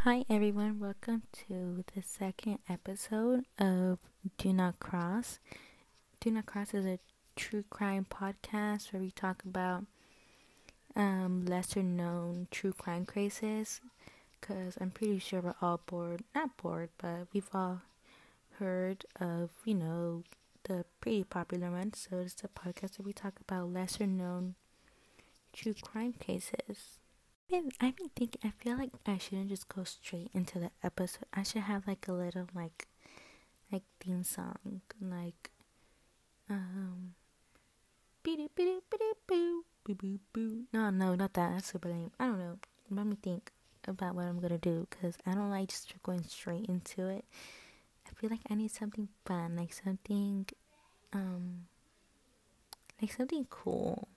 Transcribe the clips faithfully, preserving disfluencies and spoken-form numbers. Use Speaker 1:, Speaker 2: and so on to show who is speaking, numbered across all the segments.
Speaker 1: Hi everyone, welcome to the second episode of Do Not Cross. Do Not Cross is a true crime podcast where we talk about um, lesser known true crime cases, because I'm pretty sure we're all bored, not bored, but we've all heard of, you know, the pretty popular ones. So it's a podcast where we talk about lesser known true crime cases. been I've been thinking I feel like I shouldn't just go straight into the episode. I should have like a little like like theme song like um boo boo boo boo boo boo. No, no, not that. That's super lame. I don't know. Let me think about what I'm gonna do because I don't like just going straight into it. I feel like I need something fun, like something um like something cool.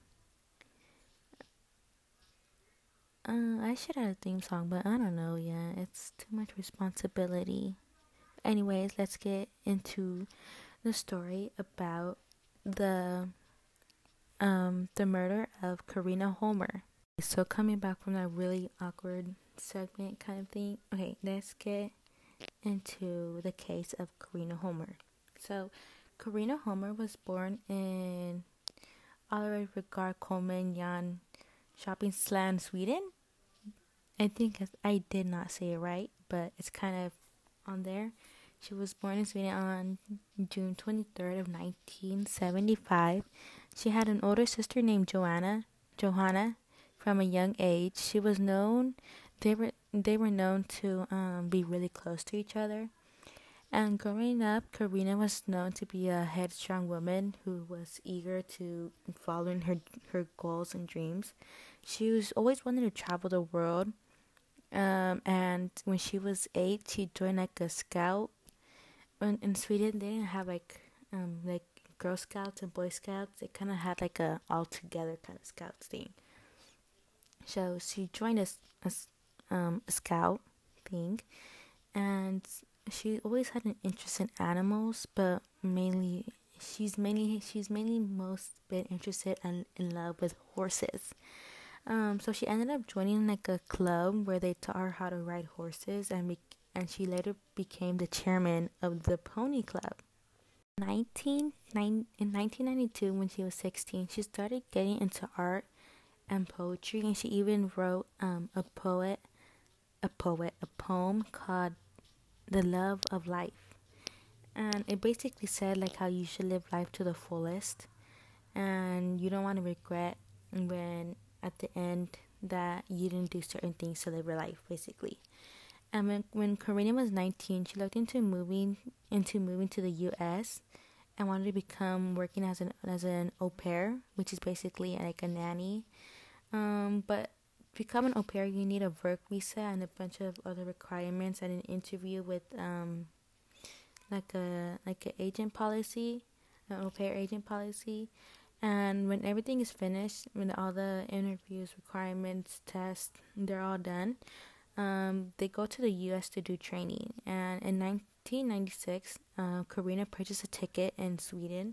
Speaker 1: Uh, I should have a theme song, but I don't know yet. It's too much responsibility. Anyways, let's get into the story about the um the murder of Karina Homer. So coming back from that really awkward segment kind of thing. Okay, let's get into the case of Karina Homer. So Karina Homer was born in Oliver Regard Coleman Jan Shopping Sland, Sweden. I think I did not say it right, but it's kind of on there. She was born in Sweden on June twenty-third of nineteen seventy-five. She had an older sister named Joanna, Johanna. From a young age, she was known. They were they were known to um, be really close to each other. And growing up, Karina was known to be a headstrong woman who was eager to follow in her her goals and dreams. She was always wanting to travel the world. Um, and when she was eight, she joined like a scout. In, in Sweden, they didn't have like um like Girl Scouts and Boy Scouts. They kind of had like a all together kind of Scouts thing. So she joined a, a um a scout thing, and she always had an interest in animals, but mainly she's mainly she's mainly most been interested and in love with horses. Um, so she ended up joining like a club where they taught her how to ride horses, and be- and she later became the chairman of the Pony Club. Nineteen nine in nineteen ninety two, when she was sixteen, she started getting into art and poetry, and she even wrote um a poet, a poet, a poem called "The Love of Life," and it basically said like how you should live life to the fullest, and you don't want to regret when at the end that you didn't do certain things to live your life, basically. And when, when Karina was nineteen, she looked into moving into moving to the U S and wanted to become working as an as an au pair, which is basically like a nanny. Um, but become an au pair, you need a work visa and a bunch of other requirements and an interview with um like a like an agent policy, an au pair agent policy. And when everything is finished, when all the interviews, requirements, tests, they're all done, um, they go to the U S to do training. And in nineteen ninety-six, uh, Karina purchased a ticket in Sweden,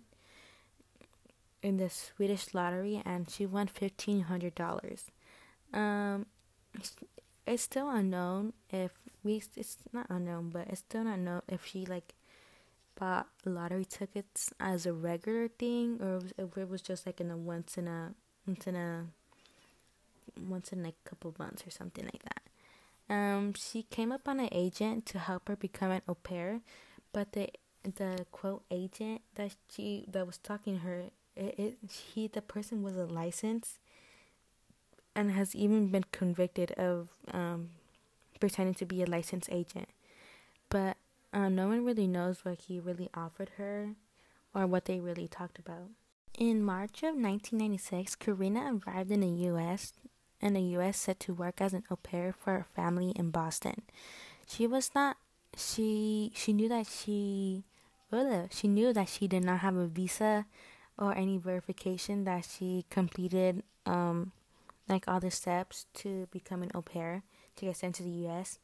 Speaker 1: in the Swedish lottery, and she won fifteen hundred dollars. Um, it's still unknown if we. It's not unknown, but it's still not known if she like bought lottery tickets as a regular thing, or if it was just like in a once in a once in a once in like a couple of months or something like that. Um, she came up on an agent to help her become an au pair, but the the quote agent that she that was talking to her, it, it he the person was a licensed and has even been convicted of um pretending to be a licensed agent, but Uh, no one really knows what he really offered her or what they really talked about. In March of nineteen ninety-six, Karina arrived in the U S in the U S set to work as an au pair for a family in Boston. She was not she she knew that she well, she knew that she did not have a visa or any verification that she completed um like all the steps to become an au pair to get sent to the U S,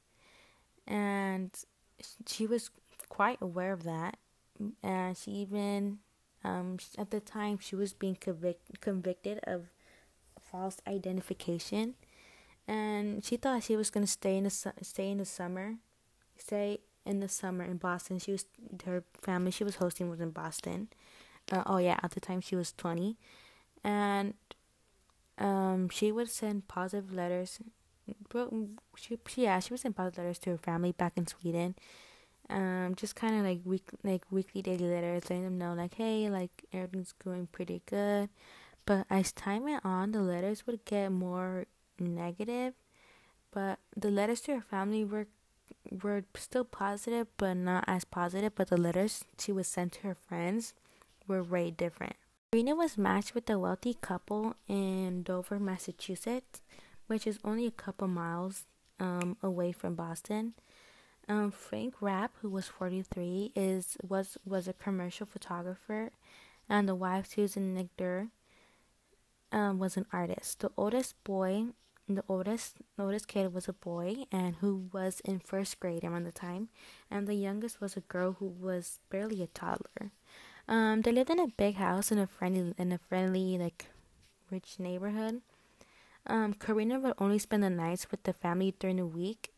Speaker 1: and she was quite aware of that, and she even um, at the time she was being convic- convicted of false identification, and she thought she was gonna stay in the su- stay in the summer, stay in the summer in Boston. She was her family she was hosting was in Boston. Uh, oh yeah, at the time she was twenty, and um, she would send positive letters. Well, she, she yeah, she would send positive letters to her family back in Sweden. Um, just kind of like week like weekly daily letters, letting them know like, hey, like everything's going pretty good. But as time went on, the letters would get more negative. But the letters to her family were were still positive, but not as positive. But the letters she would send to her friends were way different. Karina was matched with a wealthy couple in Dover, Massachusetts, which is only a couple miles um, away from Boston. Um, Frank Rapp, who was forty-three, is was was a commercial photographer, and the wife Susan Nichter um, was an artist. The oldest boy, the oldest the oldest kid was a boy, and who was in first grade around the time, and the youngest was a girl who was barely a toddler. Um, they lived in a big house in a friendly in a friendly like rich neighborhood. Um, Karina would only spend the nights with the family during the week.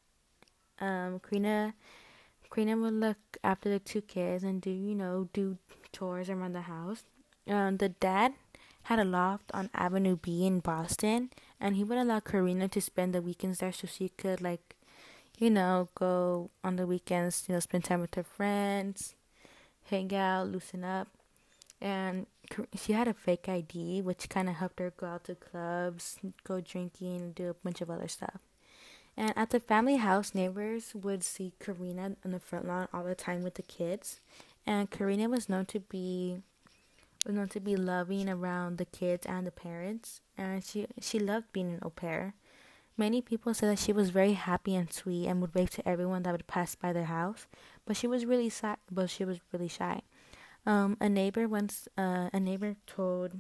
Speaker 1: Um, Karina Karina would look after the two kids and do you know do chores around the house. Um, the dad had a loft on Avenue B in Boston, and he would allow Karina to spend the weekends there so she could like, you know, go on the weekends, you know, spend time with her friends, hang out, loosen up. And she had a fake I D, which kind of helped her go out to clubs, go drinking, do a bunch of other stuff. And at the family house, neighbors would see Karina on the front lawn all the time with the kids. And Karina was known to be was known to be loving around the kids and the parents. And she she loved being an au pair. Many people said that she was very happy and sweet and would wave to everyone that would pass by their house. But she was really shy. But she was really shy. Um, a neighbor once, uh, a neighbor told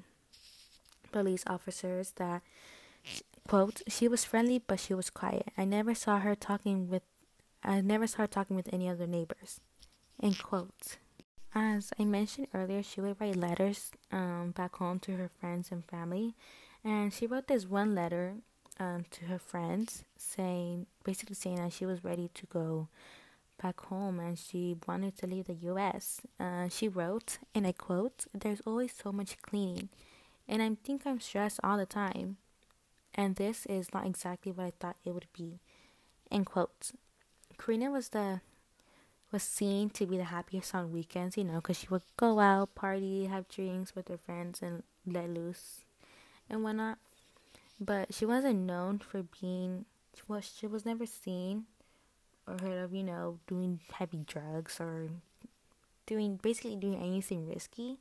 Speaker 1: police officers that, quote, she was friendly but she was quiet. I never saw her talking with, I never saw her talking with any other neighbors, end quote. As I mentioned earlier, she would write letters um back home to her friends and family, and she wrote this one letter um to her friends saying, basically saying that she was ready to go back home and she wanted to leave the U S. Uh, she wrote, and I quote, "There's always so much cleaning, and I think I'm stressed all the time, and this is not exactly what I thought it would be." End quote. Karina was the was seen to be the happiest on weekends, you know, because she would go out, party, have drinks with her friends, and let loose and whatnot. But she wasn't known for being. Well, she was never seen or heard of, you know, doing heavy drugs or doing basically doing anything risky.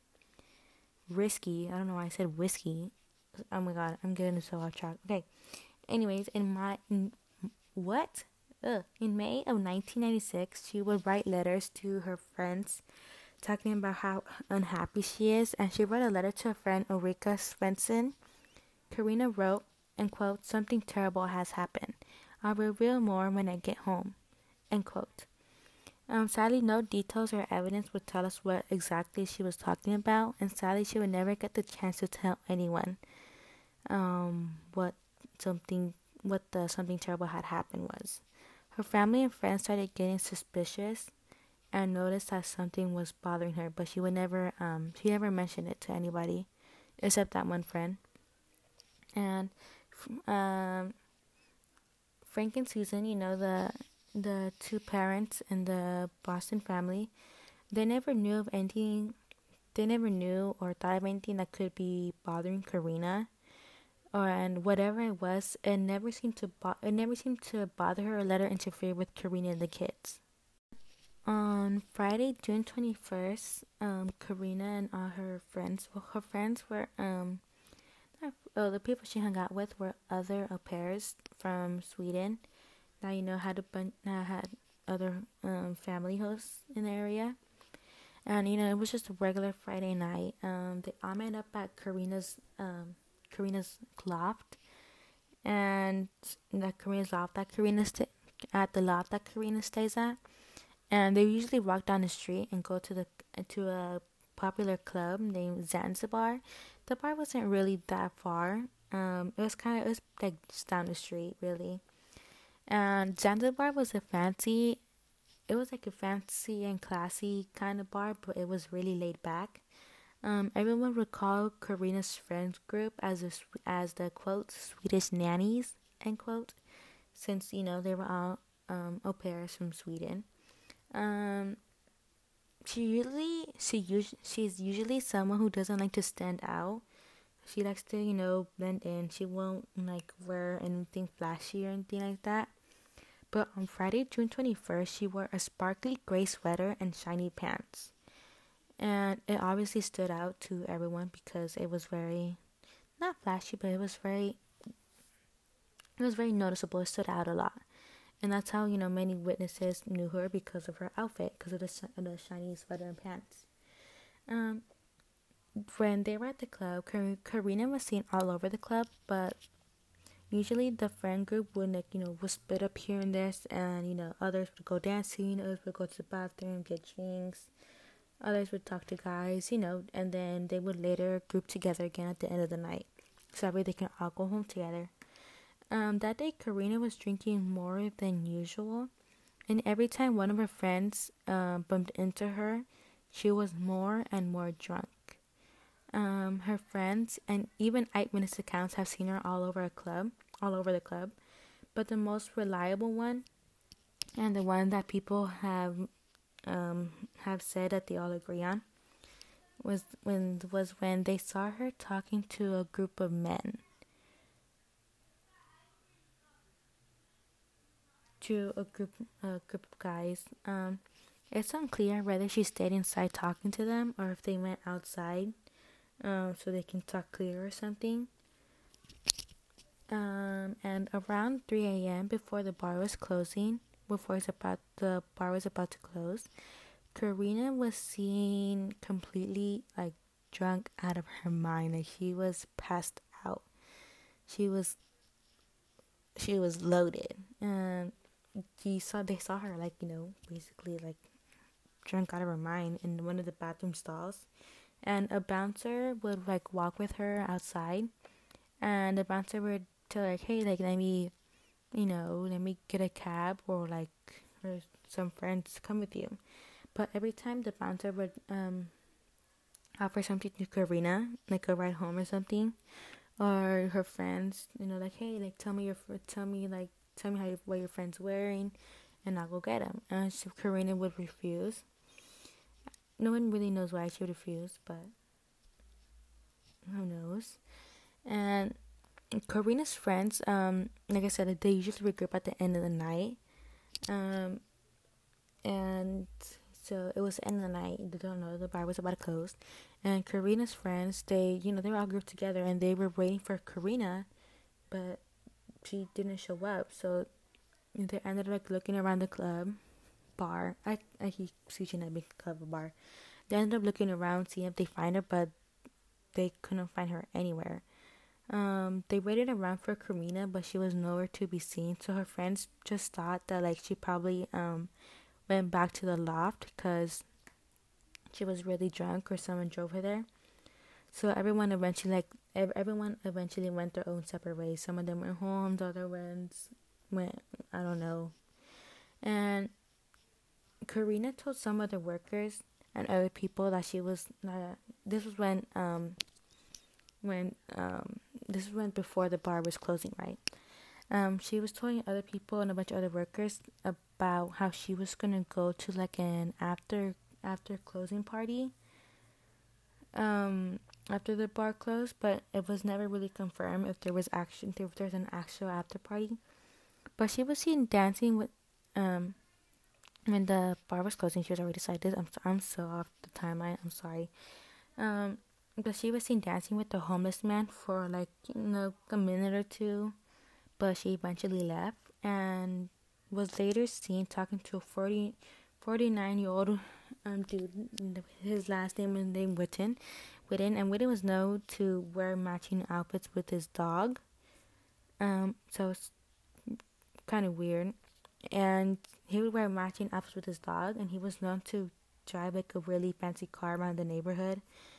Speaker 1: Risky. I don't know why I said whiskey. Oh my god, I'm getting so off track. Okay. Anyways, in my in, what? Ugh. In May of nineteen ninety-six, she would write letters to her friends talking about how unhappy she is, and she wrote a letter to her friend Ulrika Svensson. Karina wrote, and quote, "Something terrible has happened. I'll reveal more when I get home." End quote. Um, sadly, no details or evidence would tell us what exactly she was talking about, and sadly, she would never get the chance to tell anyone um, what something what the something terrible had happened was. Her family and friends started getting suspicious and noticed that something was bothering her, but she would never um she never mentioned it to anybody except that one friend. And um, Frank and Susan, you know, the the two parents in the Boston family, they never knew of anything. They never knew or thought of anything that could be bothering Karina, or and whatever it was, it never seemed to bo- it never seemed to bother her or let her interfere with Karina and the kids. On Friday, June twenty first, um, Karina and all her friends, well, her friends were um, oh, the people she hung out with were other au pairs from Sweden. That you know had a bunch, uh, had other um family hosts in the area, and you know it was just a regular Friday night. Um, they all met up at Karina's um Karina's loft, and that Karina's loft that Karina sta- at the loft that Karina stays at, and they usually walk down the street and go to the to a popular club named Zanzibar. The bar wasn't really that far, Um, it was kind of, it was like just down the street, really. And Zanzibar was a fancy, it was like a fancy and classy kind of bar, but it was really laid back. Um, everyone would call Karina's friends group as a, as the quote Swedish nannies end quote, since you know they were all um, au pairs from Sweden. Um, she usually she us- she's usually someone who doesn't like to stand out. She likes to you know blend in. She won't like wear anything flashy or anything like that. But on Friday, June twenty-first, she wore a sparkly gray sweater and shiny pants. And it obviously stood out to everyone because it was very, not flashy, but it was very, it was very noticeable. It stood out a lot. And that's how, you know, many witnesses knew her because of her outfit, because of the, sh- the shiny sweater and pants. Um, when they were at the club, Kar- Karina was seen all over the club, but usually the friend group would like, you know, would split up here and there, and you know, others would go dancing, others would go to the bathroom, get drinks, others would talk to guys, you know, and then they would later group together again at the end of the night, so that way they can all go home together. Um, that day, Karina was drinking more than usual, and every time one of her friends uh, bumped into her, she was more and more drunk. Um, her friends and even eyewitness accounts have seen her all over a club, all over the club. But the most reliable one, and the one that people have um, have said that they all agree on, was when was when they saw her talking to a group of men, to a group a group of guys. Um, it's unclear whether she stayed inside talking to them or if they went outside, um, so they can talk clear or something. Um, and around three a m before the bar was closing, before it's about the bar was about to close, Karina was seen completely like drunk out of her mind. Like she was passed out. She was she was loaded, and he saw they saw her like you know basically like drunk out of her mind in one of the bathroom stalls, and a bouncer would like walk with her outside, and the bouncer would tell her like, hey, like let me, you know, let me get a cab or like or some friends to come with you. But every time the bouncer would um offer something to Karina, like a ride home or something, or her friends, you know, like hey, like tell me your tell me like tell me how you, what your friend's wearing, and I'll go get them. And so Karina would refuse. No one really knows why she would refuse, but who knows? And Karina's friends, um, like I said, they usually regroup at the end of the night. Um, and so it was the end of the night. They don't know the bar was about to close, and Karina's friends, they, you know, they were all grouped together, and they were waiting for Karina, but she didn't show up. So they ended up like looking around the club bar. I I keep switching that big club bar. They ended up looking around, seeing if they find her, but they couldn't find her anywhere. Um, they waited around for Karina, but she was nowhere to be seen. So her friends just thought that like she probably um went back to the loft because she was really drunk or someone drove her there. So everyone eventually like ev- everyone eventually went their own separate ways. Some of them went home, the other ones went I don't know. And Karina told some other workers and other people that she was. Uh, this was when um when um this was when before the bar was closing, right? Um, she was telling other people and a bunch of other workers about how she was gonna go to like an after after closing party. Um, after the bar closed, but it was never really confirmed if there was action if there's an actual after party. But she was seen dancing with um when the bar was closing. She was already decided. I'm I'm so off the timeline. I'm sorry. Um, but she was seen dancing with the homeless man for like you know a minute or two, but she eventually left and was later seen talking to a forty, forty-nine year old um, dude. His last name was named Witten. Witten, and Witten was known to wear matching outfits with his dog. Um, so it's kind of weird. And he would wear matching outfits with his dog, and he was known to drive like a really fancy car around the neighborhood.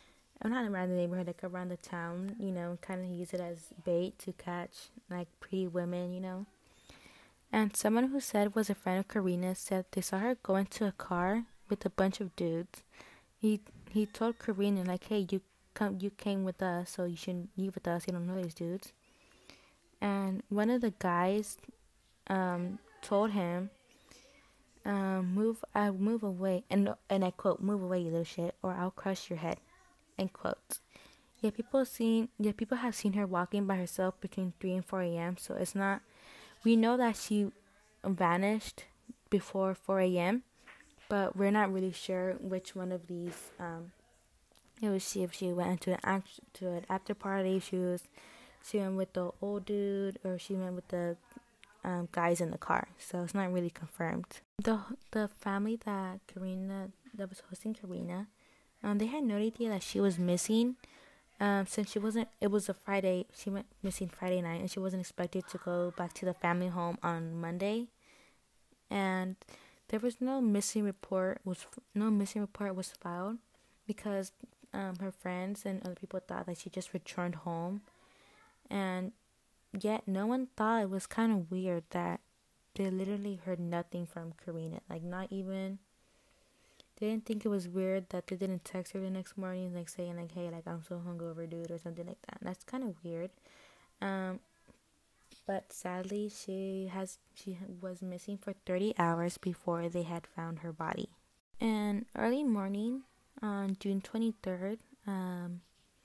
Speaker 1: I'm not around the neighborhood, like around the town, you know, kind of use it as bait to catch like pretty women, you know. And someone who said was a friend of Karina said they saw her go into a car with a bunch of dudes. He he told Karina like, "Hey, you come, you came with us, so you shouldn't leave with us. You don't know these dudes." And one of the guys um told him, um, "Move, uh, move away," and and I quote, "Move away, you little shit, or I'll crush your head." End quote. Yeah, people seen yeah people have seen her walking by herself between three and four a m. So it's not. We know that she vanished before four a m, but we're not really sure which one of these. Um, it was she if she went into an act to an after party. She was she went with the old dude, or she went with the um, guys in the car. So it's not really confirmed. The the family that Karina that was hosting Karina, um, they had no idea that she was missing. Um, since she wasn't, it was a Friday. She went missing Friday night, and she wasn't expected to go back to the family home on Monday. And there was no missing report was no missing report was filed because um, her friends and other people thought that she just returned home, and yet no one thought it was kind of weird that they literally heard nothing from Karina. Like, not even. They didn't think it was weird that they didn't text her the next morning, like saying like, "Hey, like I'm so hungover, dude," or something like that. And that's kind of weird. Um, but sadly, she has she was missing for thirty hours before they had found her body. And early morning on June twenty third, um,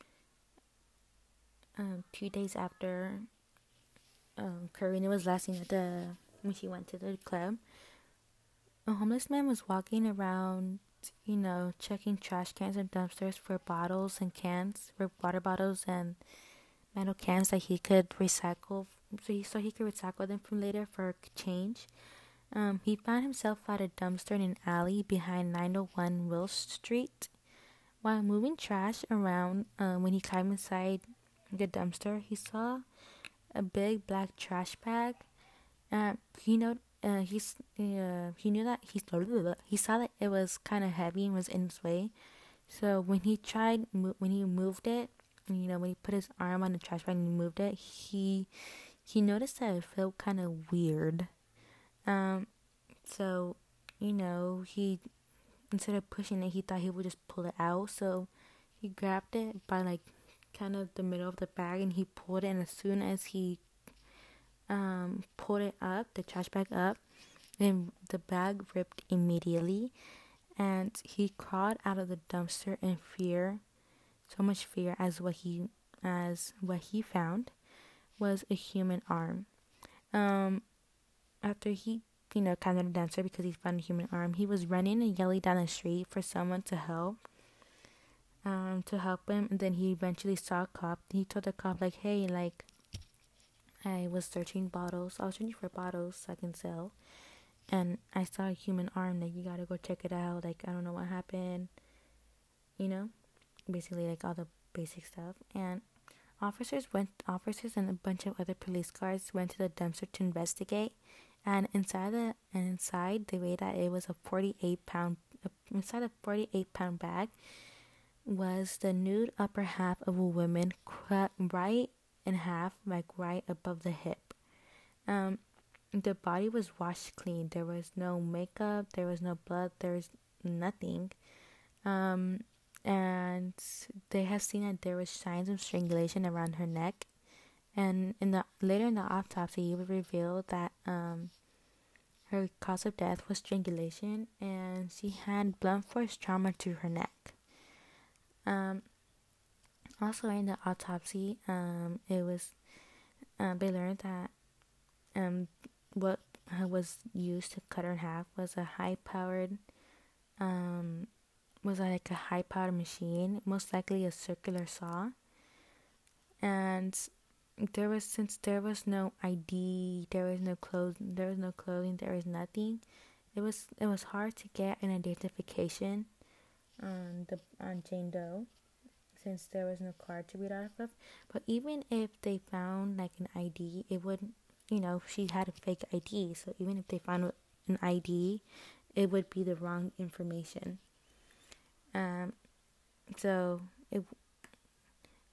Speaker 1: um, two days after um, Karina was last seen at the when she went to the club, a homeless man was walking around, you know, checking trash cans and dumpsters for bottles and cans, for water bottles and metal cans that he could recycle, so he so he could recycle them from later for change. Um, he found himself at a dumpster in an alley behind nine oh one Wills Street. While moving trash around, uh, when he climbed inside the dumpster, he saw a big black trash bag. Uh, he know, uh, he's, uh, he knew that he he saw that it was kind of heavy and was in his way. So when he tried, when he moved it, you know, when he put his arm on the trash bag and he moved it, he he noticed that it felt kind of weird. Um, so you know, he instead of pushing it, he thought he would just pull it out. So he grabbed it by like kind of the middle of the bag and he pulled it. And as soon as he um pulled it up, the trash bag up, then the bag ripped immediately, and he crawled out of the dumpster in fear, so much fear, as what he as what he found was a human arm. Um, after he you know climbed out of the dumpster because he found a human arm, he was running and yelling down the street for someone to help. Um, to help him, and then he eventually saw a cop. He told the cop like, "Hey, like, I was searching bottles. I was searching for bottles I can sell, and I saw a human arm. Like, you gotta go check it out. Like, I don't know what happened. You know, basically like all the basic stuff." And officers went. Officers and a bunch of other police cars went to the dumpster to investigate. And inside the and inside the way that it was a forty-eight pound inside a forty-eight pound bag was the nude upper half of a woman, cut right in half, like right above the hip. Um, the body was washed clean. There was no makeup. There was no blood. There was nothing. Um, and they have seen that there was signs of strangulation around her neck. And in the later in the autopsy, it was revealed that um, her cause of death was strangulation, and she had blunt force trauma to her neck. Um, also in the autopsy, um, it was uh, they learned that um, what uh, was used to cut her in half was a high-powered, um, was like a high-powered machine, most likely a circular saw. And there was since there was no I D, there was no clothes, there was no clothing, there was nothing. It was it was hard to get an identification on the on Jane Doe, since there was no card to read off of. But even if they found like an I D, it would, you know, she had a fake I D. So even if they found an I D, it would be the wrong information. Um, so it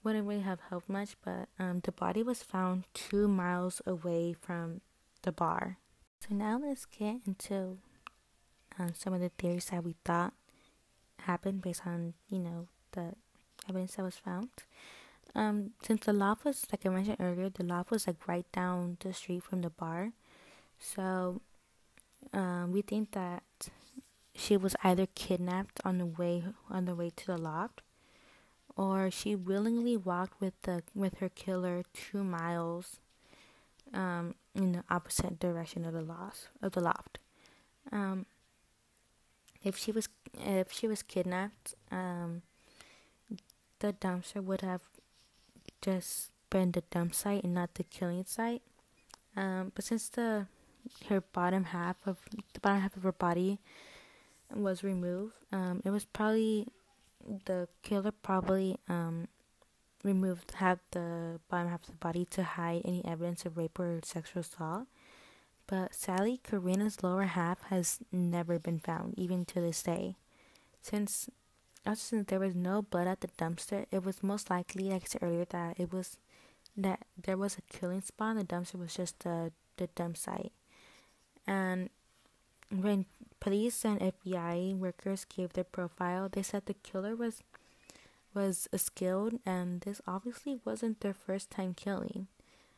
Speaker 1: wouldn't really have helped much, but um, the body was found two miles away from the bar. So now let's get into um, some of the theories that we thought happened based on, you know, the evidence that was found. Um, since the loft was, like I mentioned earlier, the loft was like right down the street from the bar. So um, we think that she was either kidnapped on the way on the way to the loft, or she willingly walked with the with her killer two miles um, in the opposite direction of the loft of the loft. Um, if she was if she was kidnapped, um, the dumpster would have just been the dump site and not the killing site. Um, but since the her bottom half of the bottom half of her body was removed, um, it was probably the killer probably um removed half the bottom half of the body to hide any evidence of rape or sexual assault. But sadly, Karina's lower half has never been found, even to this day. Since also since there was no blood at the dumpster, it was most likely, like I said earlier, that it was that there was a killing spot. The dumpster was just the the dump site. And when police and F B I workers gave their profile, they said the killer was was skilled, and this obviously wasn't their first time killing.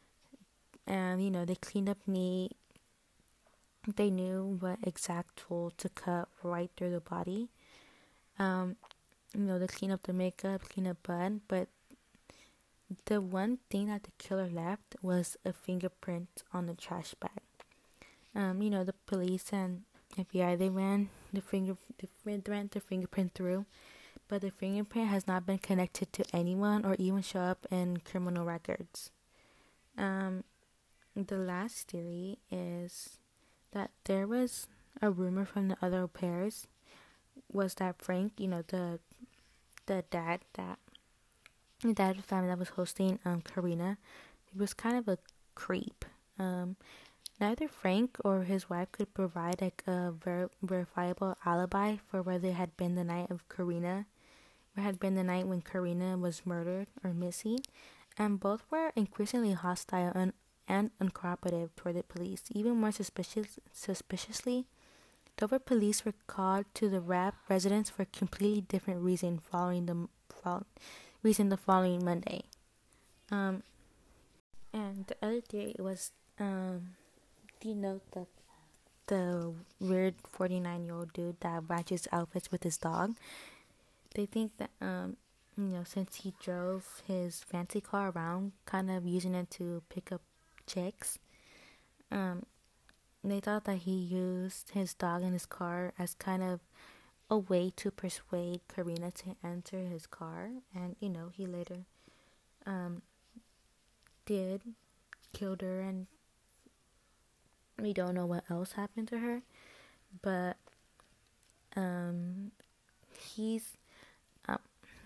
Speaker 1: And you know, they cleaned up neat. They knew what exact tool to cut right through the body. Um, you know, they clean up the makeup, clean up blood, but the one thing that the killer left was a fingerprint on the trash bag. Um, you know, the police and F B I, they ran the finger, they ran the fingerprint through, but the fingerprint has not been connected to anyone or even show up in criminal records. Um, the last theory is that there was a rumor from the other pairs was that Frank, you know, the the dad that the dad of the family that was hosting um Karina, he was kind of a creep. Um, neither Frank or his wife could provide like a ver- verifiable alibi for where they had been the night of Karina, where had been the night when Karina was murdered or missing, and both were increasingly hostile and and uncooperative toward the police. Even more suspicious, suspiciously, Dover police were called to the Rapp residence for a completely different reason following the fol- reason the following Monday. Um, and the other theory was, um, do you know the the weird forty-nine year old dude that matches outfits with his dog? They think that um, you know, since he drove his fancy car around, kind of using it to pick up chicks, um. They thought that he used his dog in his car as kind of a way to persuade Karina to enter his car. And, you know, he later um, did, killed her, and we don't know what else happened to her. But um, he's, um,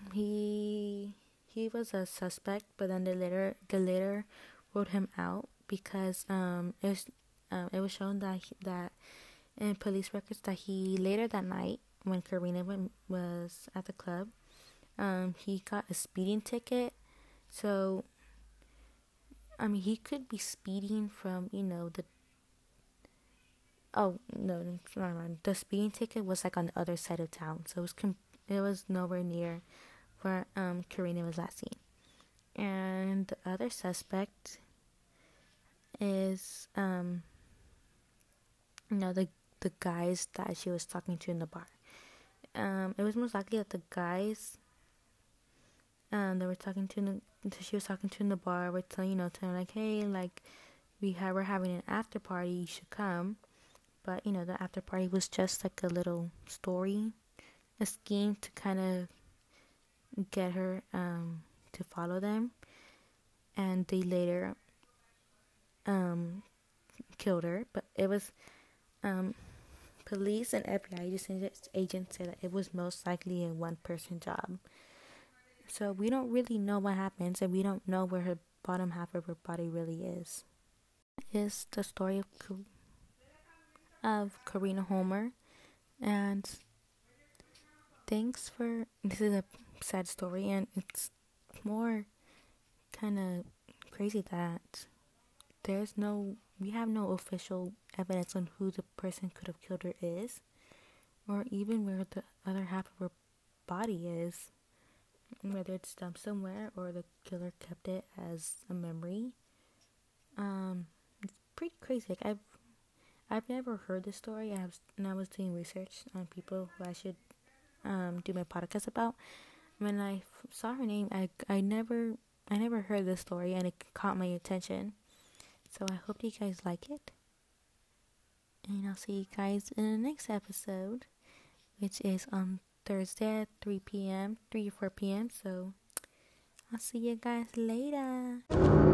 Speaker 1: he, he was a suspect, but then they later, they later ruled him out because um, it was Um, it was shown that he, that in police records that he later that night when Karina went, was at the club, um, he got a speeding ticket. So, I mean, he could be speeding from, you know, the oh no, no, no, no, the speeding ticket was like on the other side of town, so it was com- it was nowhere near where um Karina was last seen. And the other suspect is um. you know, the the guys that she was talking to in the bar. Um, it was most likely that the guys um they were talking to in the, she was talking to in the bar were telling you know telling like, hey, like we have we're having an after party, you should come. But you know, the after party was just like a little story, a scheme to kind of get her um to follow them, and they later um killed her. But it was um. Police and F B I agents say that it was most likely a one-person job. So we don't really know what happens, and we don't know where her bottom half of her body really is. Is the story of of Karina Homer, and thanks for this is a sad story, and it's more kind of crazy that there's no, we have no official evidence on who the person could have killed her is, or even where the other half of her body is, whether it's dumped somewhere or the killer kept it as a memory. Um, it's pretty crazy. Like I've, I've never heard this story. I was, and I was doing research on people who I should um do my podcast about. When I f- saw her name, I, I never, I never heard this story, and it caught my attention. So I hope you guys like it. And I'll see you guys in the next episode, which is on Thursday at three p.m., three or four p.m. So I'll see you guys later.